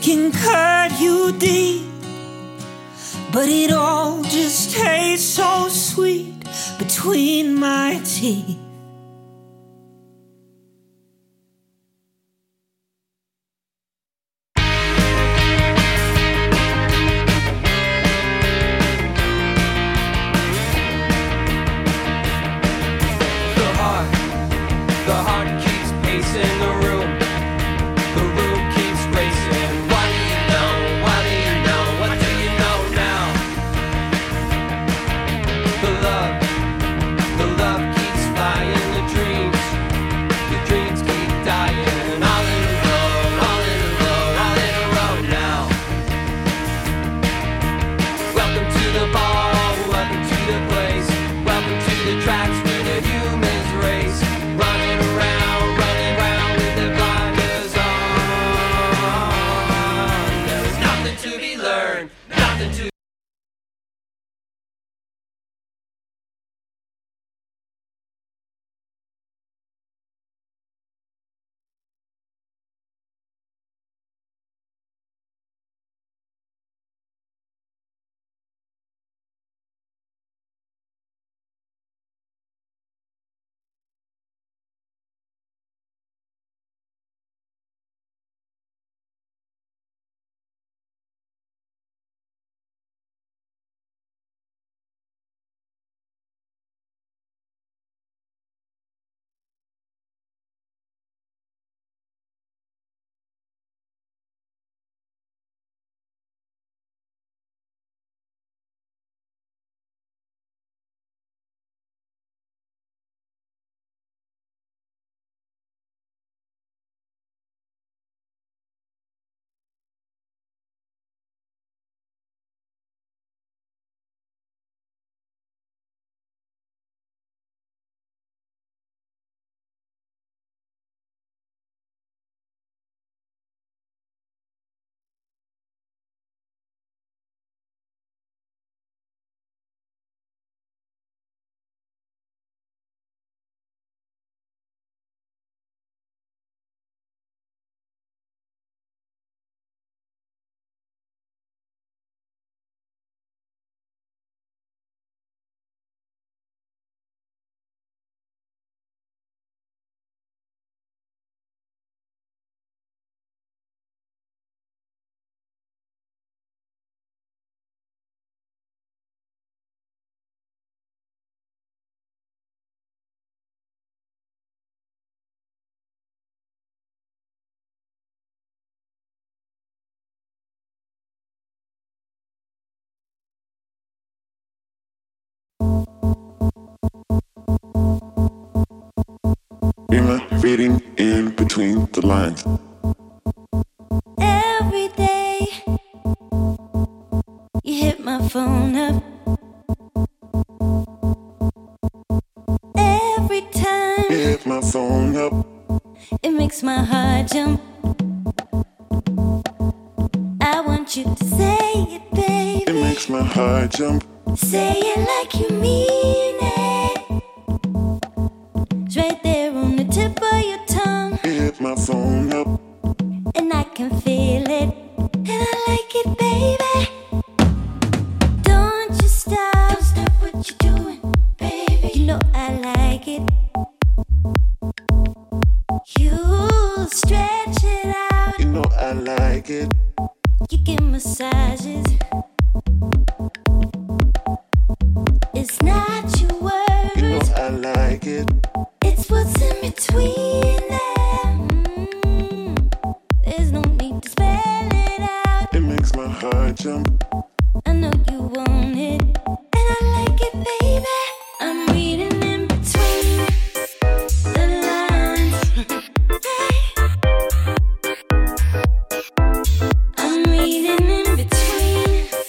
can cut you deep, but it all just tastes so sweet between my teeth. The heart keeps pacing the room keeps racing. What do you know? What do you know? What do you know now? The love keeps flying. The dreams keep dying. All in a row, all in a row, all in a row now. Welcome to the ball, welcome to the place, welcome to the tracks where the humans race. Running around with their blinders on. There's nothing to be learned, nothing to Reading in between the lines. Every day you hit my phone up. Every time you hit my phone up, it makes my heart jump. I want you to say it, baby. It makes my heart jump. Say it like you mean it. It's right there on the tip of your tongue. You hit my phone up, and I can feel it, and I like it, baby. Don't you stop, don't stop what you're doing, baby. You know I like it. You stretch it out, you know I like it. You give massages. It's not your words, you know I like it. It's what's in between them. There's no need to spell it out. It makes my heart jump. I know you want it, and I like it, baby. I'm reading in between the lines. I'm reading in between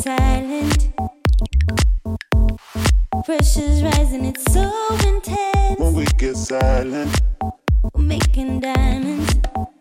silent. Pressure's rising, it's so intense. When we get silent, We're making diamonds.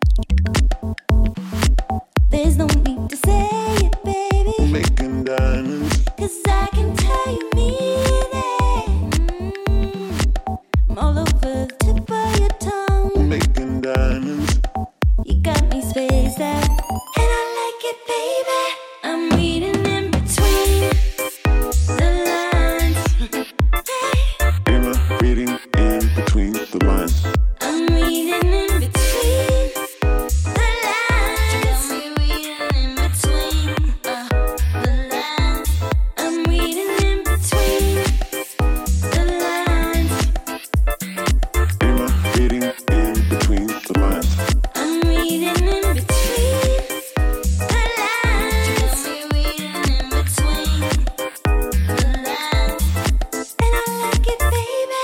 There's no need to say it, baby. making diamonds. 'Cause I can tell you mean it. I'm all over the tip of your tongue. Making diamonds. You got me spaced out, and I like it, baby. I'm reading in between the lines. Hey, Emma reading in between the lines. I'm reading in between the lines. I'm reading in between the lines. I'm reading in between the lines. Emma reading in between the lines. I'm reading in between the lines. I'm reading in between the lines. And I like it, baby.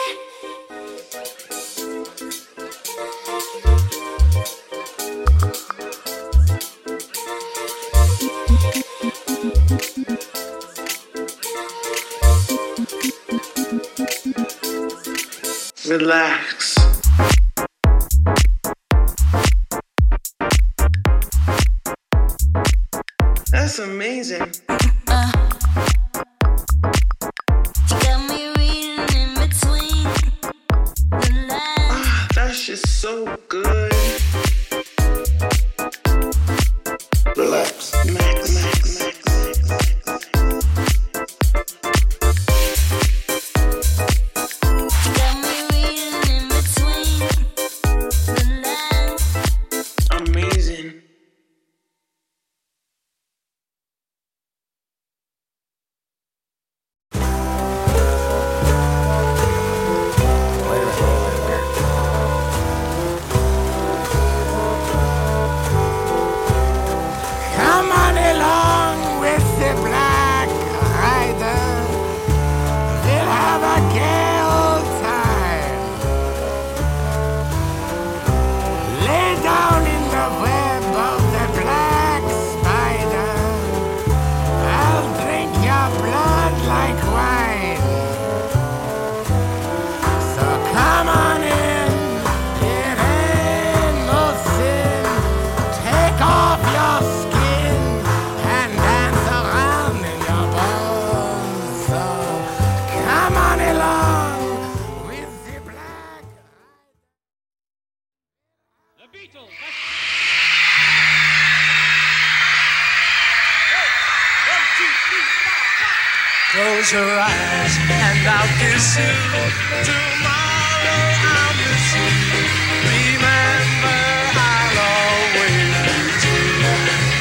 Relax. That's amazing. You got me reading in between the lines. That's just so good. Relax. Max. You got me reading in between the lines. Amazing. Come on along with the Black Rider. We'll have a gay old time. Lay down in the web of the black spider. I'll drink your blood like wine. So come on in, it ain't no sin. Take off your skin and dance around in your bones. So come on along with the black. Close your eyes and I'll kiss you. Tomorrow I'll miss you. Remember, I'll always be true.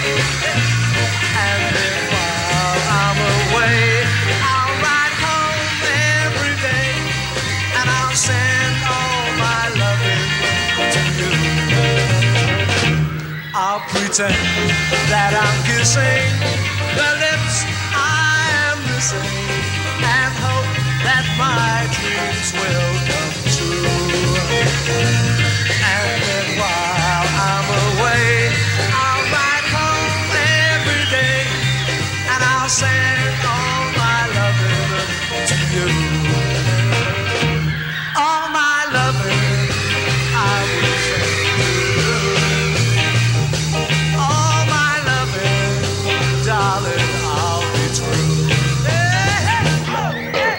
And then while I'm away, I'll ride home every day, and I'll send all my loving to you. I'll pretend that I'm kissing the lips I am missing, and hope that my dreams will come true. And then while I'm away, I'll ride home every day, and I'll send all my loving to you. All my loving I will send to you. All my loving, darling, I'll be true. Hey, hey, oh, yeah.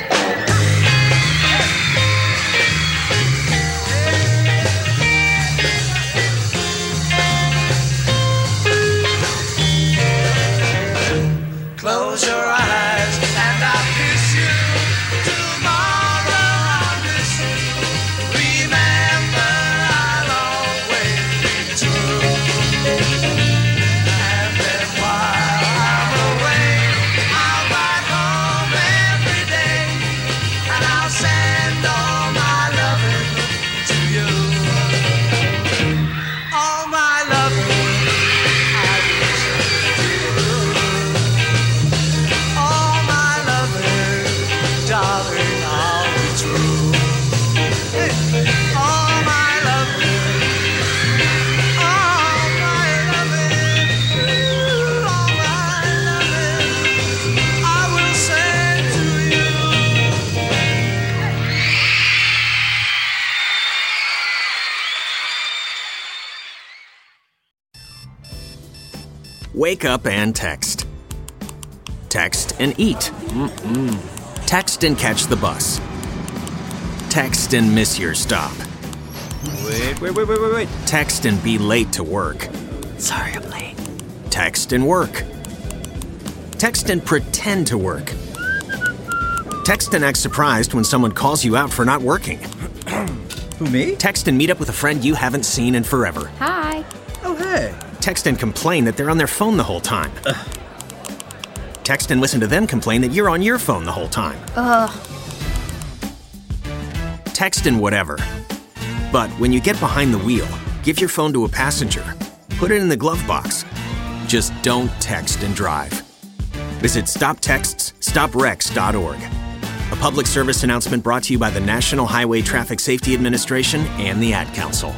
Wake up and text. Text and eat. Text and catch the bus. Text and miss your stop. Wait. Text and be late to work. Sorry, I'm late. Text and work. Text and pretend to work. Text and act surprised when someone calls you out for not working. Who, me? Text and meet up with a friend you haven't seen in forever. Hi. Oh, hey. Text and complain that they're on their phone the whole time. Text and listen to them complain that you're on your phone the whole time. Text and whatever. But when you get behind the wheel, give your phone to a passenger. Put it in the glove box. Just don't text and drive. Visit StopTextsStopWrecks.org. A public service announcement brought to you by the National Highway Traffic Safety Administration and the Ad Council.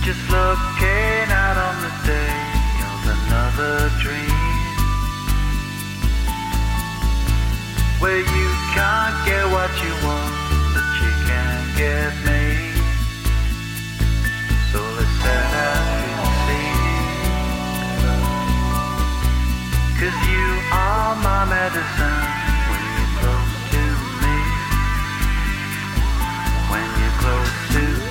Just looking out on the day of another dream, where you can't get what you want, but you can get me. So let's set out to see, 'cause you are my medicine when you're close to me, when you're close to me.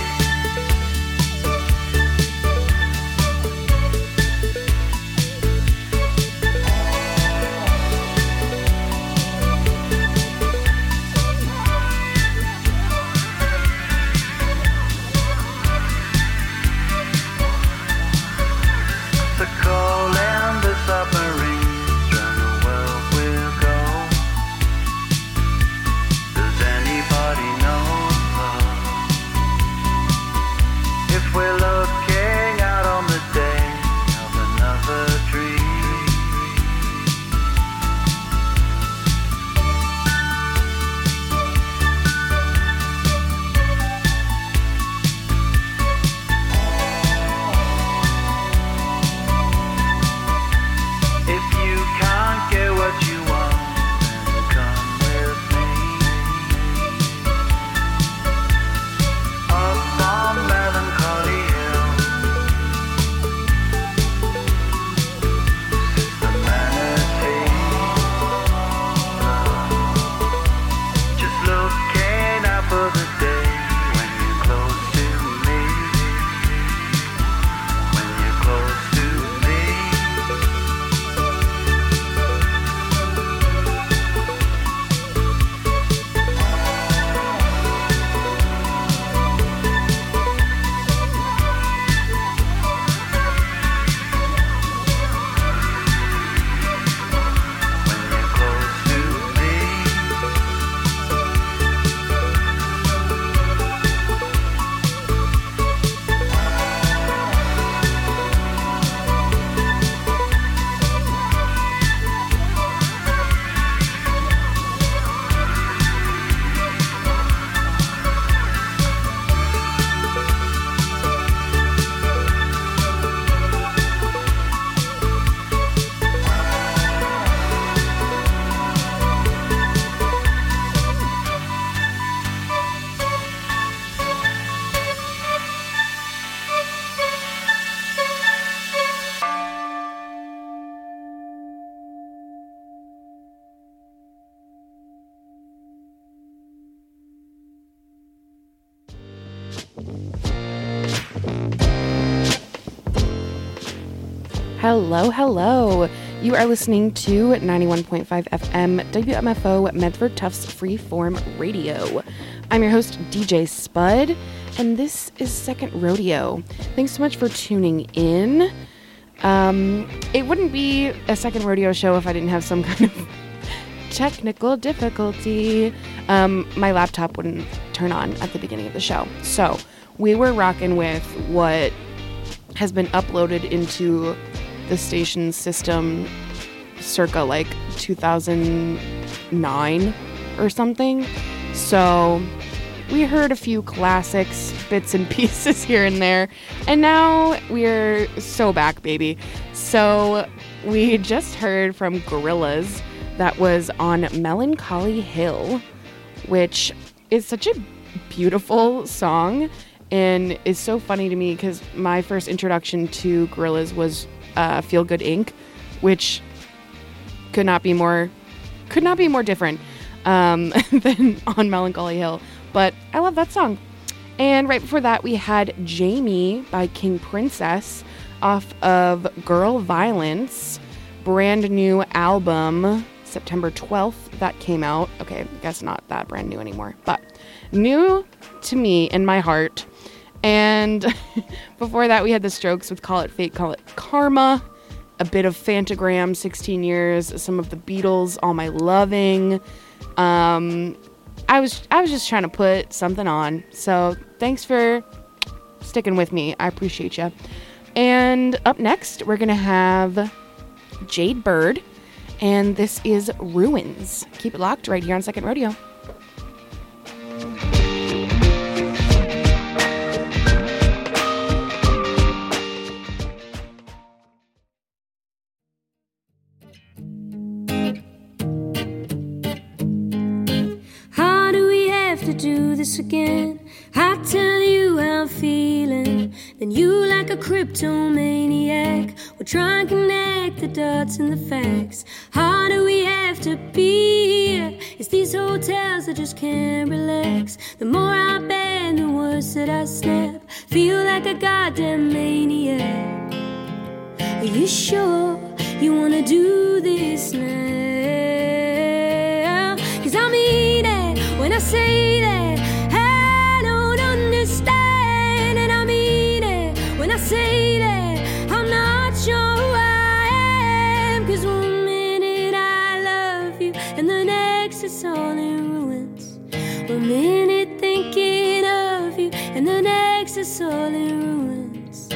Hello, hello. You are listening to 91.5 FM WMFO Medford Tufts Freeform Radio. I'm your host, DJ Spud, and this is Second Rodeo. Thanks so much for tuning in. It wouldn't be a Second Rodeo show if I didn't have some kind of technical difficulty. My laptop wouldn't turn on at the beginning of the show. So we were rocking with what has been uploaded into the station system circa like 2009 or something. So we heard a few classics, bits and pieces here and there, and now we're so back, baby. So we just heard from Gorillaz. That was on Melancholy Hill, which is such a beautiful song and is so funny to me because my first introduction to Gorillaz was Feel Good Inc., which could not be more different than on Melancholy Hill. But I love that song. And right before that, we had Jamie by King Princess off of Girl Violence, brand new album, September 12th, that came out. Okay, I guess not that brand new anymore, but new to me in my heart. And before that, we had The Strokes with Call It Fate, Call It Karma, a bit of Phantogram, 16 Years, some of the Beatles, All My Loving. I was just trying to put something on. So thanks for sticking with me. I appreciate you. And up next, we're going to have Jade Bird, and this is Ruins. Keep it locked right here on Second Rodeo. once again. I tell you how I'm feeling, then you like a cryptomaniac will try and connect the dots and the facts. How do we have to be here? It's these hotels that just can't relax. The more I bend, the worse that I snap. Feel like a goddamn maniac. Are you sure you wanna do this now? 'Cause I mean it when I say that I don't understand. And I mean it when I say that I'm not sure who I am. 'Cause one minute I love you and the next it's all in ruins. One minute thinking of you and the next it's all in ruins.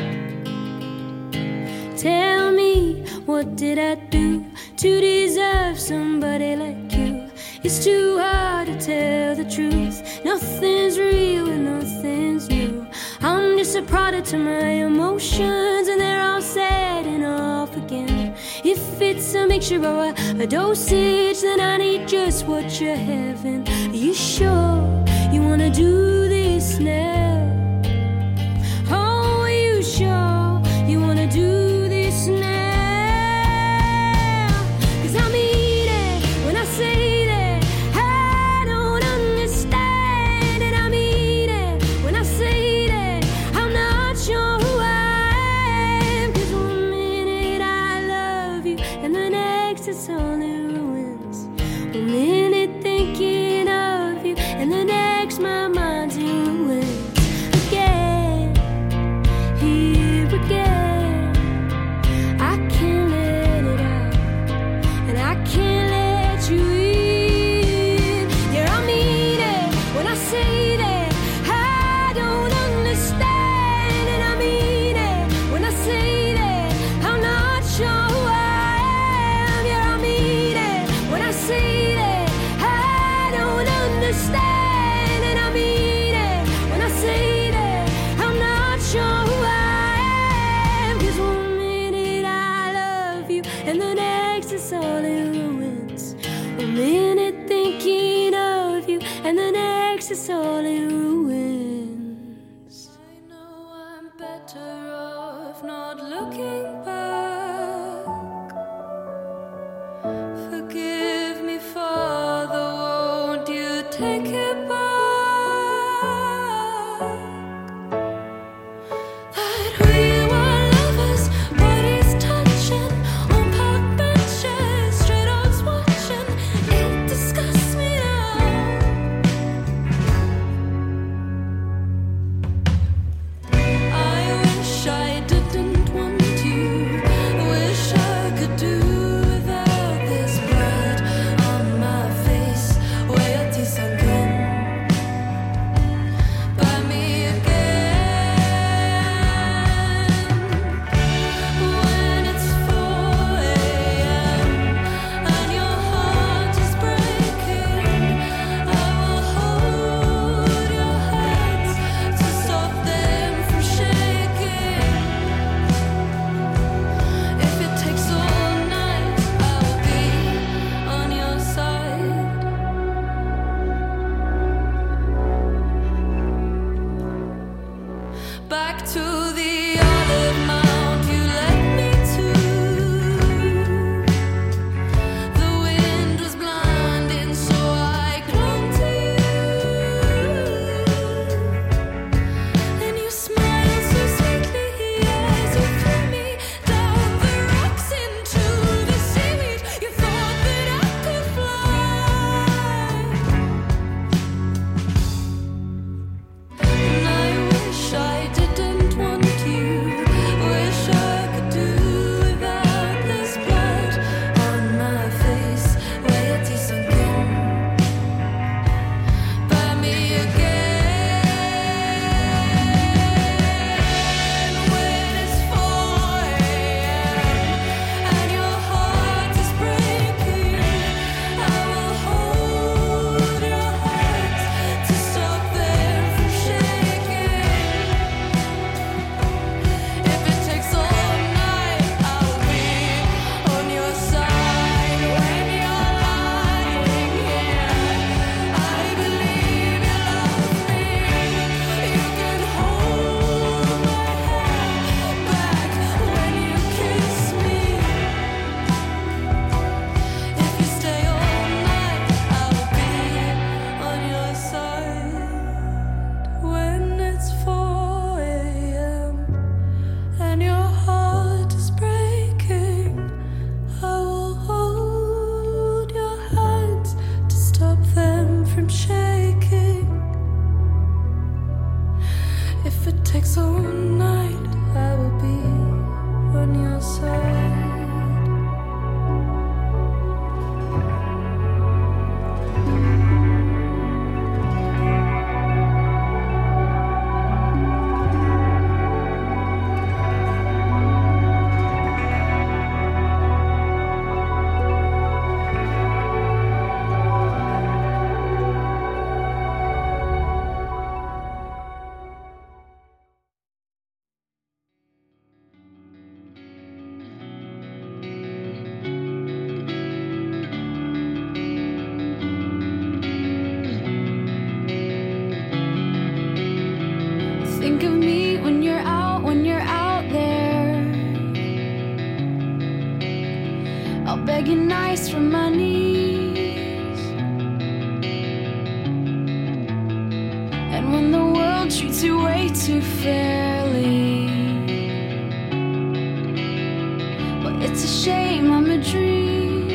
Tell me, what did I do to deserve somebody like you? It's too hard to tell the truth. Nothing's real and nothing's new. I'm just a product to my emotions, and they're all setting off again. If it's a mixture or a dosage, then I need just what you're having. Are you sure you wanna do this now? Oh, are you sure you wanna do this now? 'Cause I mean it when I say that I don't understand. And I mean it when I say that I'm not sure who I am. 'Cause one minute I love you and the next it's all in ruins. One minute thinking of you and the next my mind's in ruins. Again, here again, I can't let it out, and I can't let you in. Yeah, I mean it when I say that I don't understand. And I mean it when I say that I'm not sure who I am. Yeah, I mean it when I say that I don't understand. And I mean it when I say that I'm not sure who I am. 'Cause one minute I love you and the next it's all in ruins. One minute thinking of you and the next it's all in ruins. I know I'm better off not looking back. Forgive me, Father, won't you take it back? That we were lovers, bodies touching on park benches, straight arms watching. It disgusts me now. I wish I didn't want you. begging ice from my knees. And when the world treats you way too fairly, well, it's a shame I'm a dream.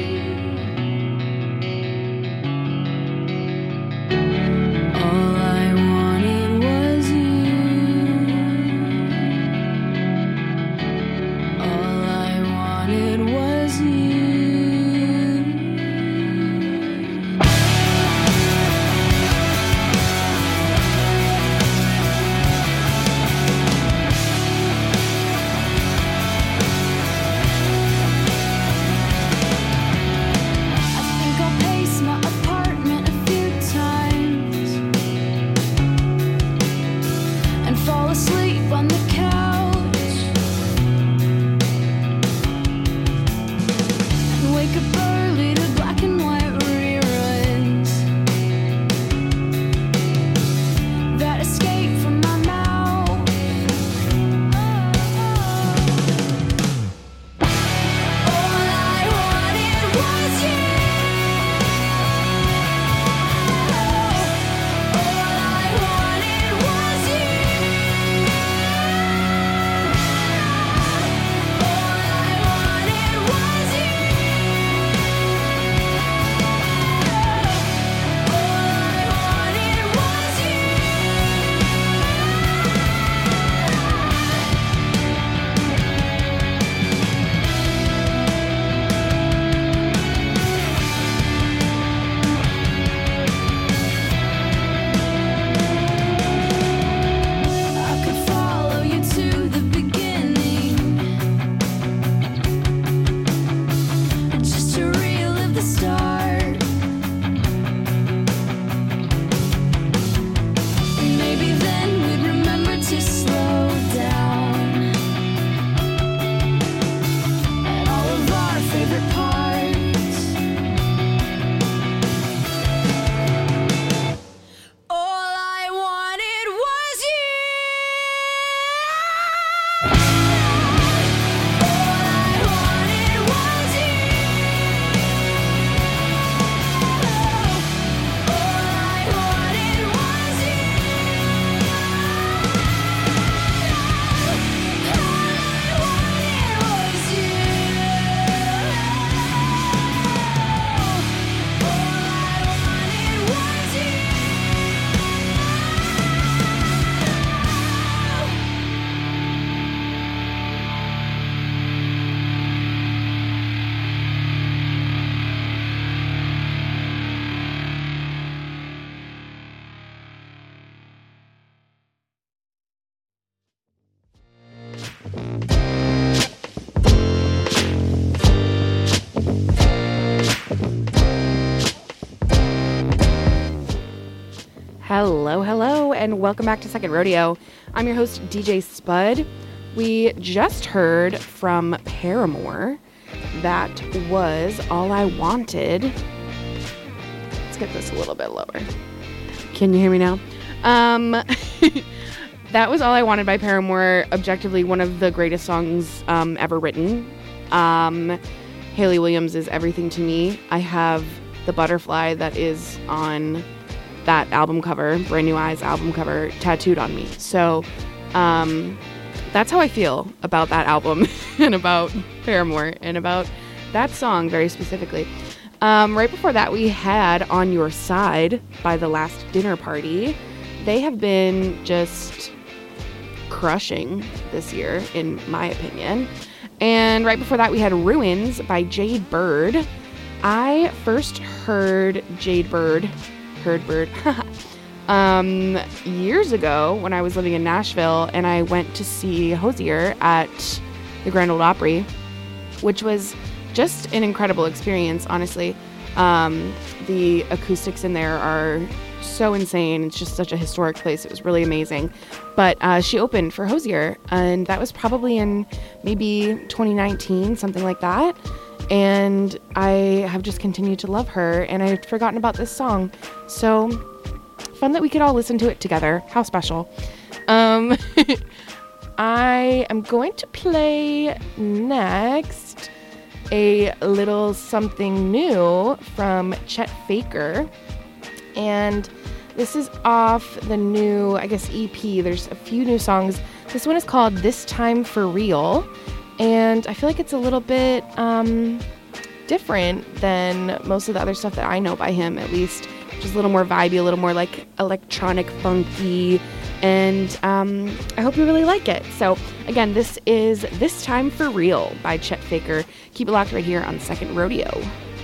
All I wanted was you. All I wanted was you. I think I'll pace my apartment a few times and fall asleep on the couch and wake up early to black and white reruns that escape from my mouth. All I wanted was you. All I wanted was you. All I wanted was you. All I wanted was I could follow you to the beginning, just to relive the start. Maybe then we'd remember to slow down at all of our favorite parts. All I wanted was you. All I wanted was you. All I wanted was you. Hello, and welcome back to Second Rodeo. I'm your host, DJ Spud. We just heard from Paramore. That was All I Wanted. Let's get this a little bit lower. Can you hear me now? That was All I Wanted by Paramore. Objectively, one of the greatest songs ever written. Hayley Williams is everything to me. I have the butterfly that is on that album cover, Brand New Eyes album cover, tattooed on me. So that's how I feel about that album and about Paramore and about that song very specifically. Right before that, we had On Your Side by The Last Dinner Party. They have been just crushing this year, in my opinion. And right before that, we had Ruins by Jade Bird. I first heard Jade Bird, years ago when I was living in Nashville, and I went to see Hozier at the Grand Ole Opry, which was just an incredible experience, honestly. The acoustics in there are so insane. It's just such a historic place. It was really amazing. But she opened for Hozier, and that was probably in maybe 2019, something like that. And I have just continued to love her, and I had forgotten about this song. So fun that we could all listen to it together. How special. I am going to play next a little something new from Chet Faker. And this is off the new, I guess, EP. There's a few new songs. This one is called This Time For Real. And I feel like it's a little bit different than most of the other stuff that I know by him, at least. Just a little more vibey, a little more like electronic funky. And I hope you really like it. So again, this is This Time For Real by Chet Faker. Keep it locked right here on Second Rodeo.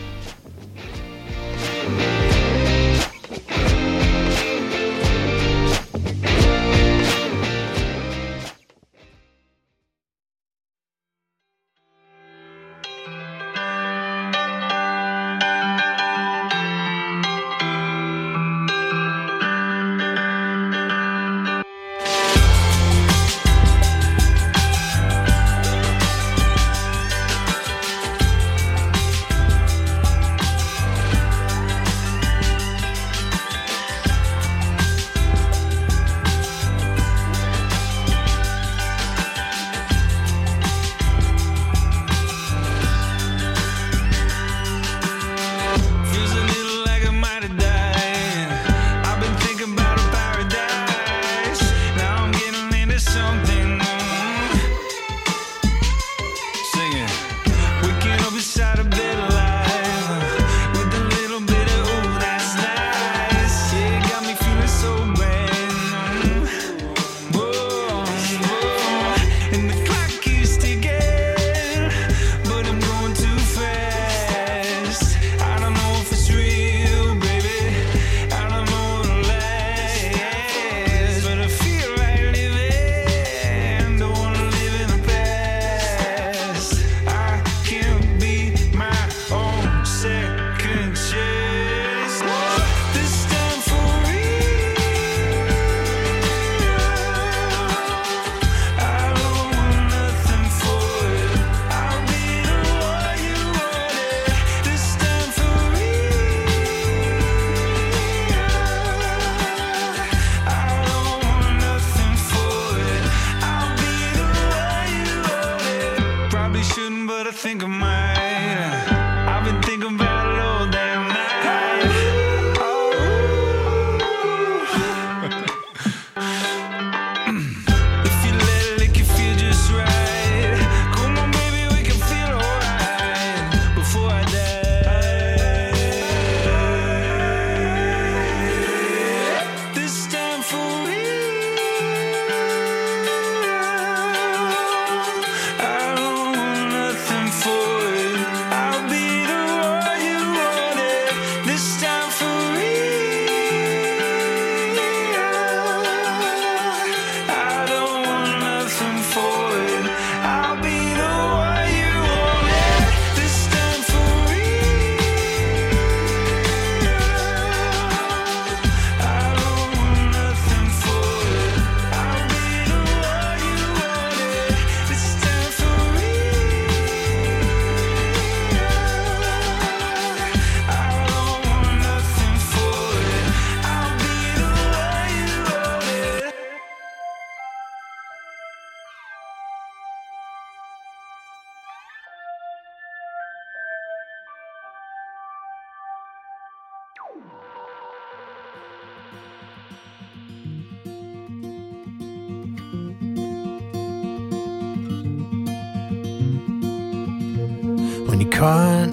When you can't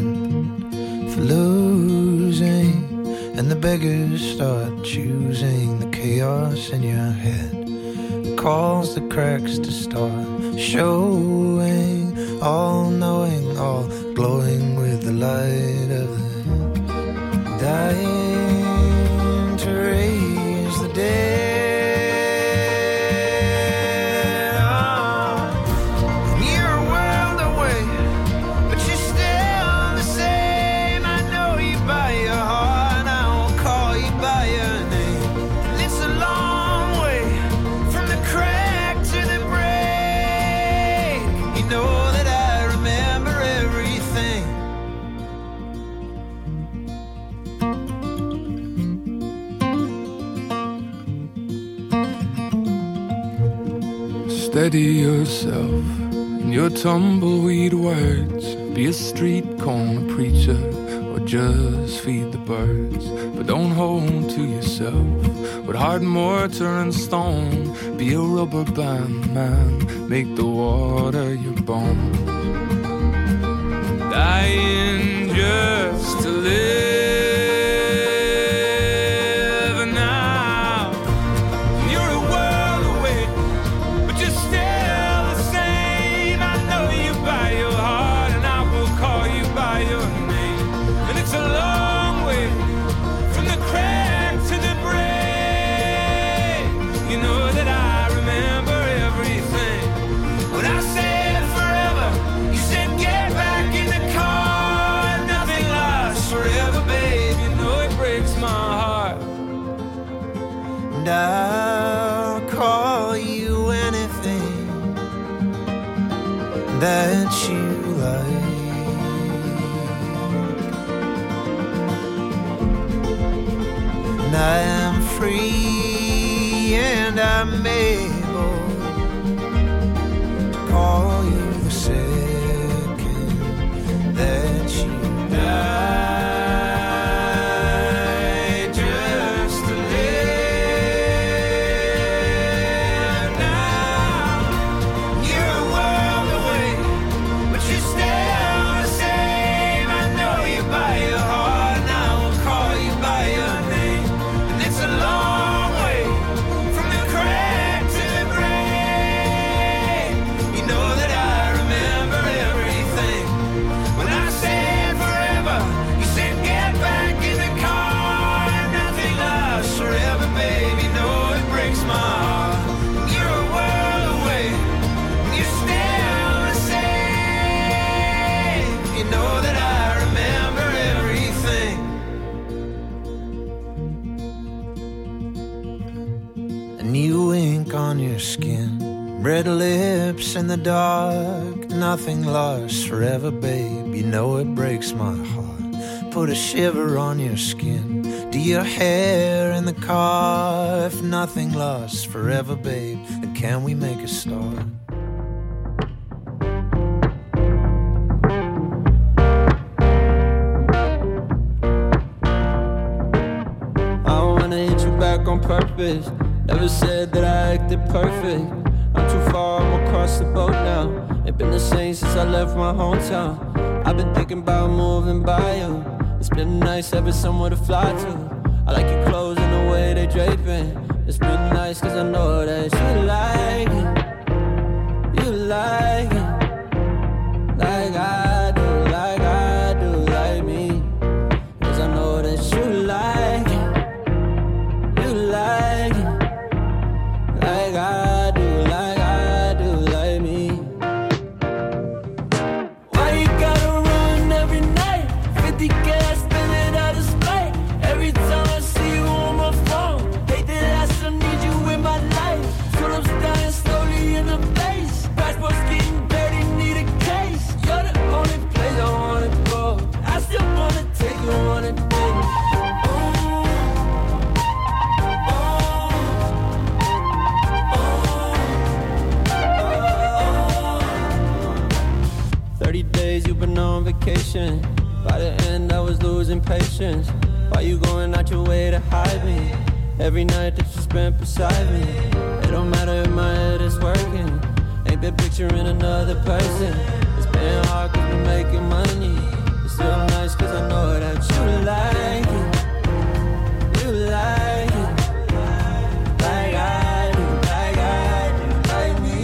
win for losing, and the beggars start choosing the chaos in your head, the calls, the cracks to start showing, all knowing, all glowing with the light of the dying to raise the dead. Steady yourself, in your tumbleweed words. Be a street corner preacher or just feed the birds. But don't hold to yourself with hard mortar and stone. Be a rubber band man, make the water your bones. Dying just to live now. You're a world away, but you're still the same. I know you by your heart, and I will call you by your name. And it's a long way from the crack to the brain. You know that I remember everything. When I said forever, you said get back in the car. Nothing lasts forever, babe. You know it breaks my heart. And I'll call you anything that you like. And I am free and I'm able to call you the second that you die. Just to live now. You're a world away, but you're still the same. I know you by your heart, and I will call you by your name. And it's a long way from the crack to the brain. You know that I remember everything. When I said forever, you said get back in the car. Nothing lasts forever, baby. You know it breaks my heart. You're a world away, and you're still the same. You know that I remember everything. A new ink on your skin, red lips in the dark. Nothing lasts forever, babe. You know it breaks my heart. Put a shiver on your skin. Do your hair in the car. If nothing lasts forever, babe, then can we make a start? I don't wanna hit you back on purpose. Never said that I acted perfect. I'm too far, I'm across the boat now. Ain't been the same since I left my hometown. I've been thinking about moving by you. It's been nice having somewhere to fly to. I like your clothes and the way they draping. It's been nice cause I know that you like it. You like it. Like I do, like I do, like me. Cause I know that you like it. You like it. Like I do, like I do, like me. Why you gotta run every night? 50 gas, spin it out of spite. Every time I see you on my phone, hate that I still need you in my life. Tulips dying slowly in the face. Passport's getting dirty, need a case. You're the only place I wanna go. I still wanna take you on a date. 30 days you've been on vacation. By the end I was losing patience. Why you going out your way to hide me? Every night that you spent beside me. It don't matter if my head is working. Ain't been picturing another person. It's been hard cause we're making money. It's still nice cause I know that you like it. You like it. Like I do, like I do, like me.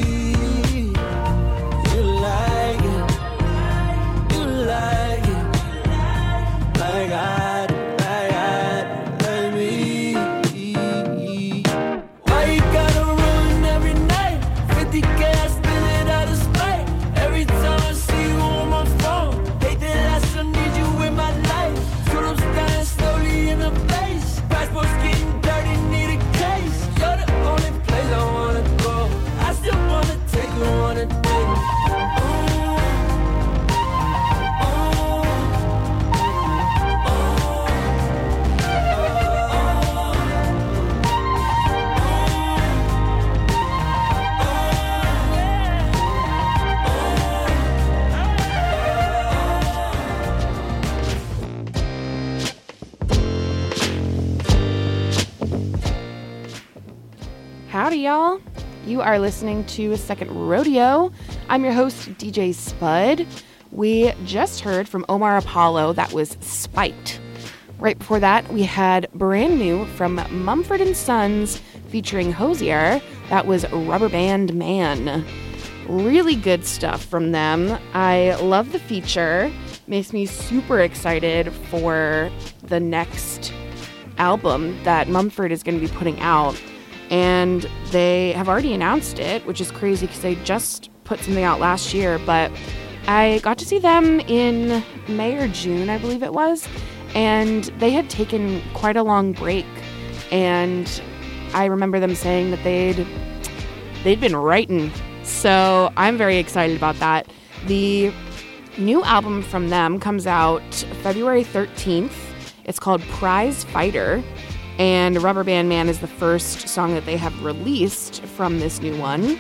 You like it. You like it. Like I do, like I do, like me. Why you gotta run every night? 50 gas, spin it out of spite. Every time I see you on my phone, hate that I still need you in my life. Tulips dying slowly in the face. Passport's getting dirty, need a case. You're the only place I wanna go. I still wanna take you on a date. y'all. You are listening to Second Rodeo. I'm your host, DJ Spud. We just heard from Omar Apollo. That was Spite. Right before that, we had brand new from Mumford & Sons featuring Hozier. That was Rubber Band Man. Really good stuff from them. I love the feature. Makes me super excited for the next album that Mumford is going to be putting out. And they have already announced it, which is crazy because they just put something out last year. But I got to see them in May or June, I believe it was. And they had taken quite a long break. And I remember them saying that they'd been writing. So I'm very excited about that. The new album from them comes out February 13th. It's called Prize Fighter. And Rubber Band Man is the first song that they have released from this new one.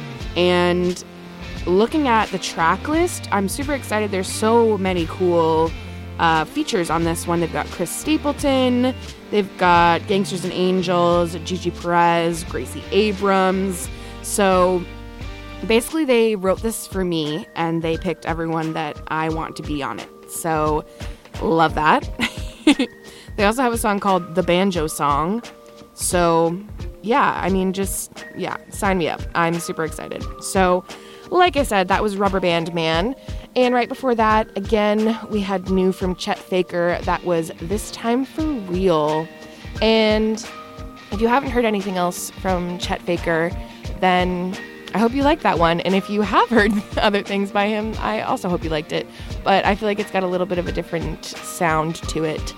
And looking at the track list, I'm super excited. There's so many cool features on this one. They've got Chris Stapleton. They've got Gangsters and Angels, Gigi Perez, Gracie Abrams. So basically they wrote this for me and they picked everyone that I want to be on it. So love that. They also have a song called The Banjo Song. So, yeah, I mean, sign me up. I'm super excited. So, like I said, that was Rubber Band Man. And right before that, again, we had new from Chet Faker. That was This Time for Real. And if you haven't heard anything else from Chet Faker, then I hope you like that one. And if you have heard other things by him, I also hope you liked it. But I feel like it's got a little bit of a different sound to it.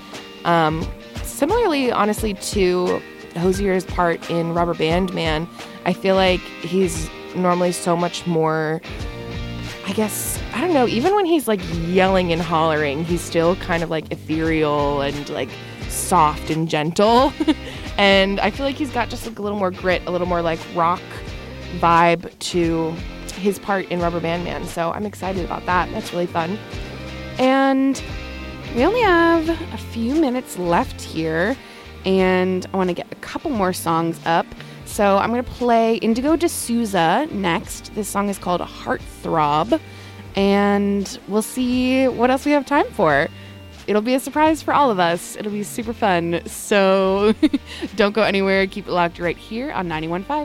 Similarly, honestly, to Hozier's part in Rubber Band Man, I feel like he's normally so much more, I guess, I don't know, even when he's like yelling and hollering, he's still kind of like ethereal and like soft and gentle. And I feel like he's got just like a little more grit, a little more like rock vibe to his part in Rubber Band Man. So I'm excited about that. That's really fun. And we only have a few minutes left here, and I want to get a couple more songs up. So I'm going to play Indigo D'Souza next. This song is called Heartthrob, and we'll see what else we have time for. It'll be a surprise for all of us. It'll be super fun. So don't go anywhere. Keep it locked right here on 91.5.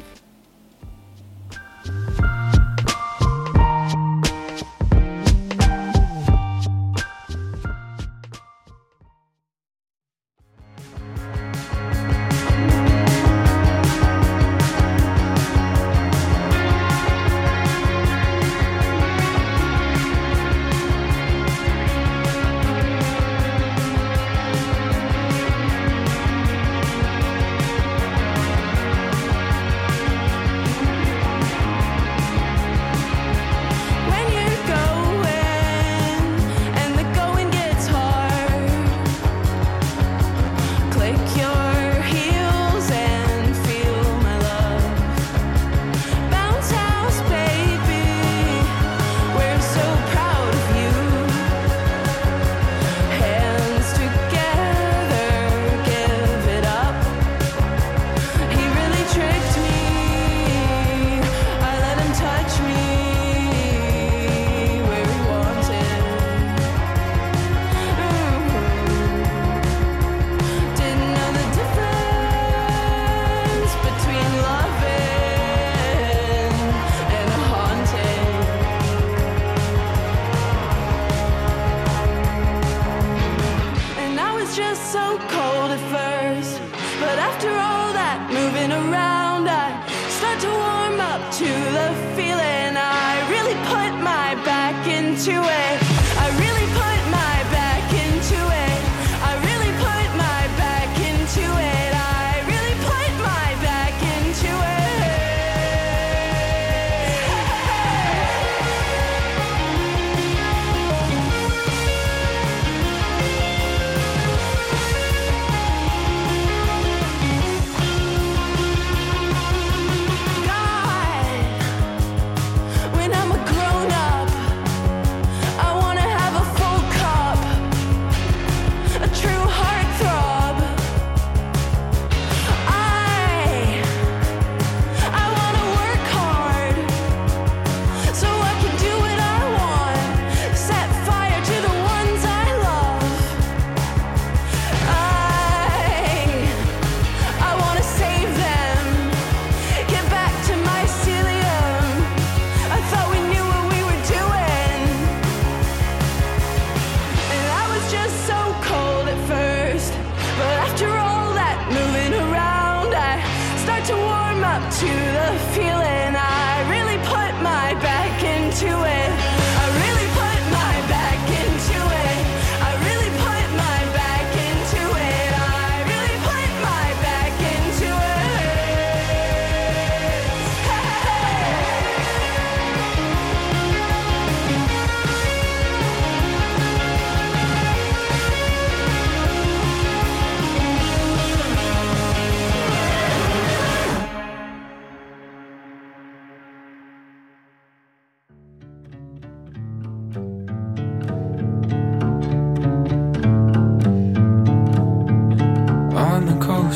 When I'm a grown up,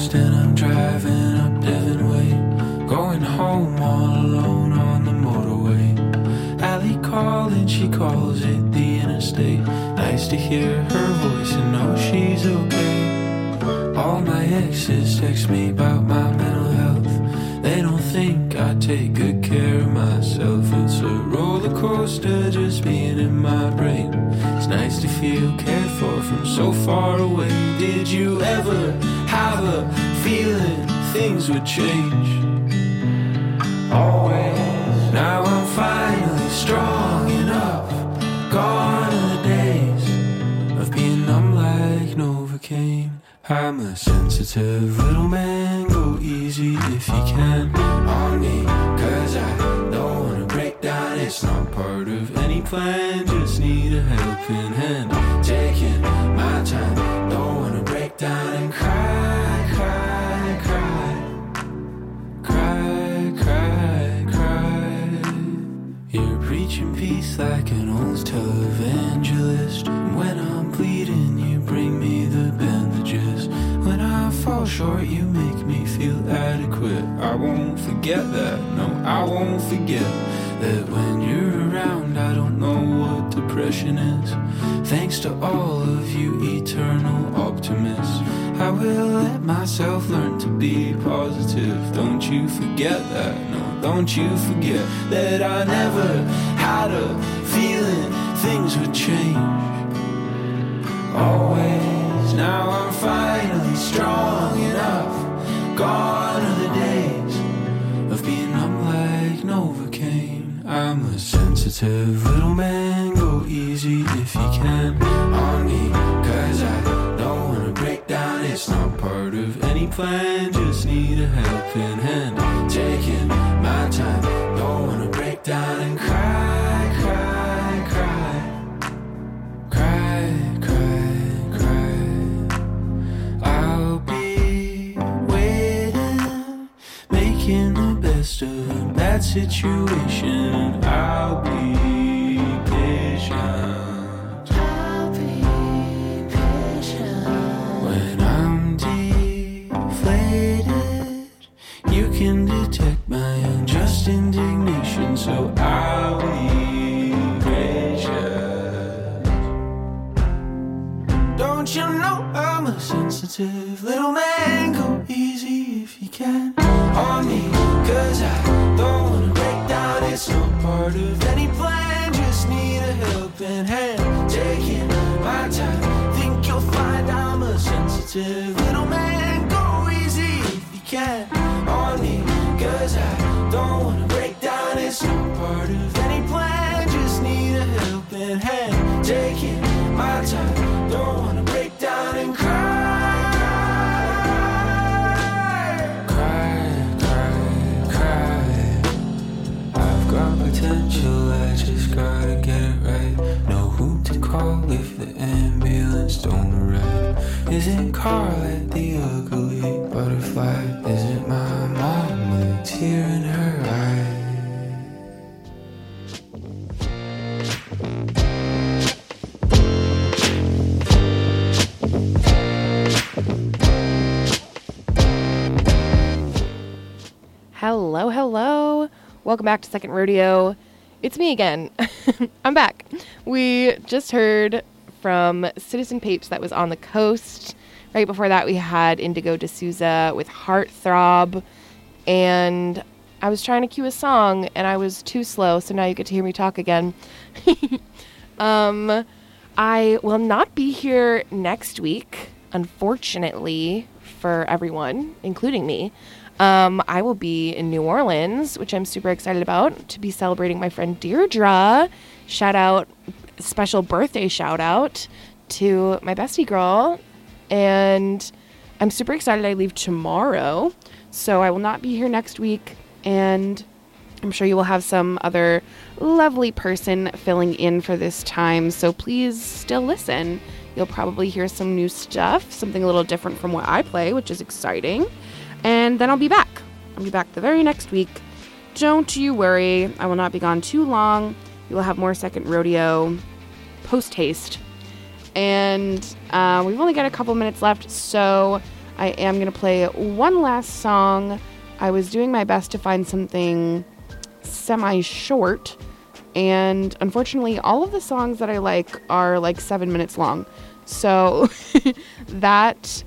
coast and I'm driving up Devon Way, going home all alone on the motorway. Allie calling, she calls it the interstate. Nice to hear her voice and know she's okay. All my exes text me about my mental health. They don't think I take good care of myself. It's a roller coaster just being in my brain. It's nice to feel cared for from so far away. Did you ever have a feeling things would change? Always. Now I'm finally strong enough. Gone are the days of being numb like Novocaine. I'm a sensitive little man. Go easy if you can on me, 'cause I don't wanna break down. It's not part of any plan. Just need a helping hand. Taking my time. Don't wanna break down and cry, cry, cry. Cry, cry, cry. You're preaching peace like an old televangelist. When I'm bleeding, you bring me the bandages. When I fall short, you make me feel adequate. I won't forget that, no, I won't forget that when you're around, I don't know what depression is. Thanks to all of you eternal optimists, I will let myself learn to be positive. Don't you forget that, no, don't you forget that I never had a feeling things would change. Always, now I'm finally strong enough. Gone are the days of being numb like Novocaine. I'm a sensitive little man. Go easy if you can on me, 'cause I don't wanna break down. It's not part of any plan. Just need a helping hand. Taking my time. Don't wanna break down and cry, cry, cry. Cry, cry, cry. I'll be waiting, making the best of a bad situation. I'll be patient. I'll be patient. When I'm deflated, you can detect my unjust indignation. So I'll be patient. Don't you know I'm a sensitive little man? Go easy if you can on me, 'cause I don't wanna break down. It's not part of any plan. Just need a helping hand. Taking my time. Think you'll find I'm a sensitive little man. Go easy if you can on me, 'cause I don't wanna break down. It's not part of any plan. Just need a helping hand. Taking my time. Don't wanna break down and cry. Cry, cry, cry. I've got potential, I just gotta get it right. Know who to call if the ambulance don't arrive. Is it Carl at the ugly butterfly? Is it my mom with a tear in her eye? Hello, hello. Welcome back to Second Rodeo. It's me again. I'm back. We just heard from Citizen Papes that was On the Coast. Right before that, we had Indigo D'Souza with Heartthrob. And I was trying to cue a song, and I was too slow, so now you get to hear me talk again. I will not be here next week, unfortunately, for everyone, including me. I will be in New Orleans, which I'm super excited about, to be celebrating my friend Deirdre. Shout out, special birthday shout out to my bestie girl. And I'm super excited. I leave tomorrow, so I will not be here next week. And I'm sure you will have some other lovely person filling in for this time. So please still listen. You'll probably hear some new stuff, something a little different from what I play, which is exciting. And then I'll be back. I'll be back the very next week. Don't you worry. I will not be gone too long. You will have more Second Rodeo post-haste. And we've only got a couple minutes left, so I am going to play one last song. I was doing my best to find something semi-short, and unfortunately all of the songs that I like are like 7 minutes long. So that's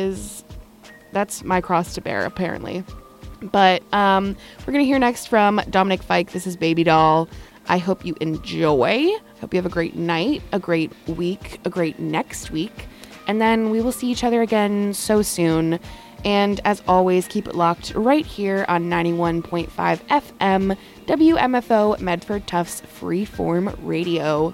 my cross to bear, apparently. But we're going to hear next from Dominic Fike. This is Baby Doll. I hope you enjoy. Hope you have a great night, a great week, a great next week. And then we will see each other again so soon. And as always, keep it locked right here on 91.5 FM, WMFO Medford Tufts Freeform Radio.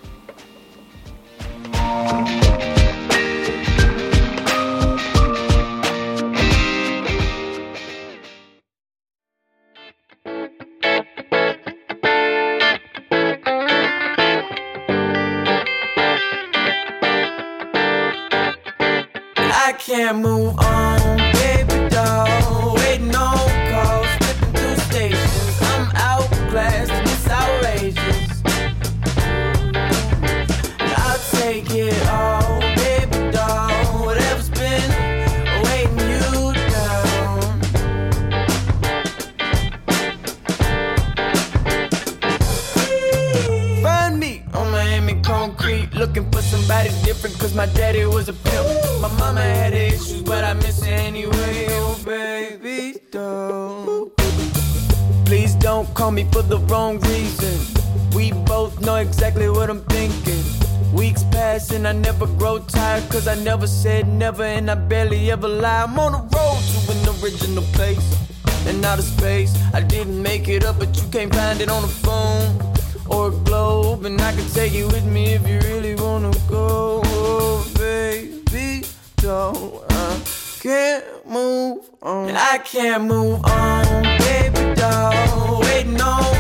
I can't move on, baby doll. Waiting on calls, flipping through stations. I'm outclassed and it's outrageous. I'll take it all, baby doll. Whatever's been weighing you down. Find me on Miami concrete, looking for somebody different, cause my daddy was a pimp. My mama had issues, but I miss her anyway. Oh, baby, don't. Please don't call me for the wrong reason. We both know exactly what I'm thinking. Weeks pass and I never grow tired, cause I never said never and I barely ever lie. I'm on the road to an original place and outer space. I didn't make it up, but you can't find it on the phone or a globe, and I can take you with me if you really wanna go. Oh, baby, don't. I can't move on. I can't move on, baby doll. Waiting on